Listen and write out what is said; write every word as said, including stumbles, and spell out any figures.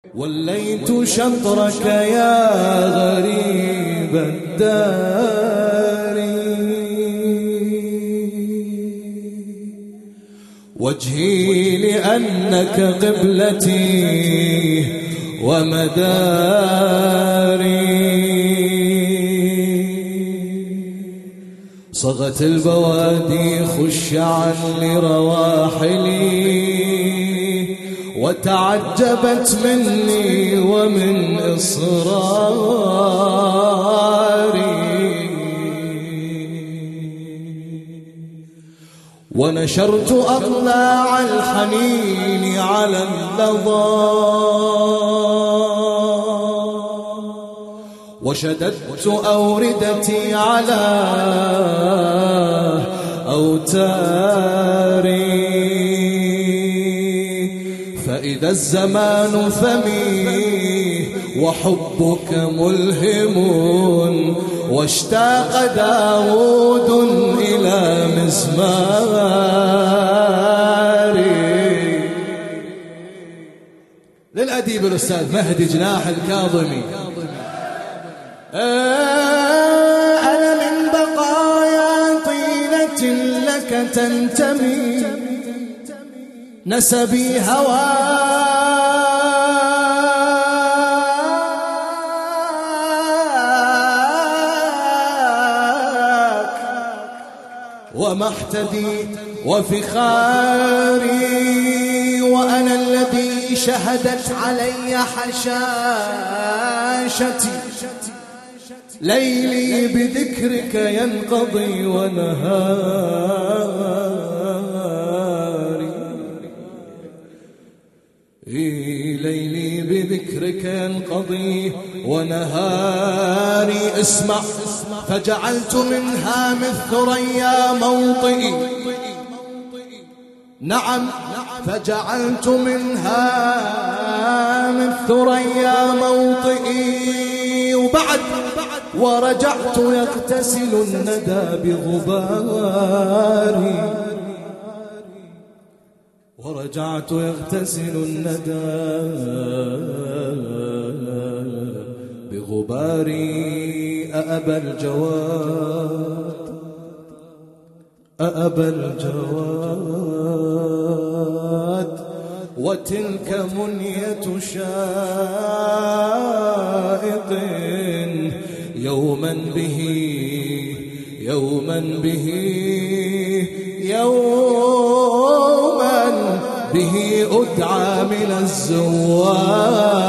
وليت شطرك يا غريب الدار، وجهي لأنك قبلتي ومداري. صغت البوادي خشعا لرواحلي، وتعجبت مني ومن إصراري. ونشرت أضلاع الحنين على اللظى، وشددت أوردتي على أوتاري. فإذا الزمان فمي وحبك ملهم، واشتاق داود إلى مزماري. للأديب الأستاذ مهدي جناح الكاظمي. أنا من بقايا طينة لك تنتمي، نسبي هواك ومحتدي وفخاري. وأنا الذي شهدت علي حشاشتي، ليلي بذكرك ينقضي ونهاري. ليلي بذكرك ينقضي ونهاري. اسمع، فجعلت منها مثريا موطئي. نعم، فجعلت منها مثريا موطئي. وبعد ورجعت يغتسل الندى بغباري، ورجعت يغتسل الندى بغباري. أأبى الجواد أأبى الجواد، وتلك منية شائق يوما به يوما به يوما به أدعى من الزوار.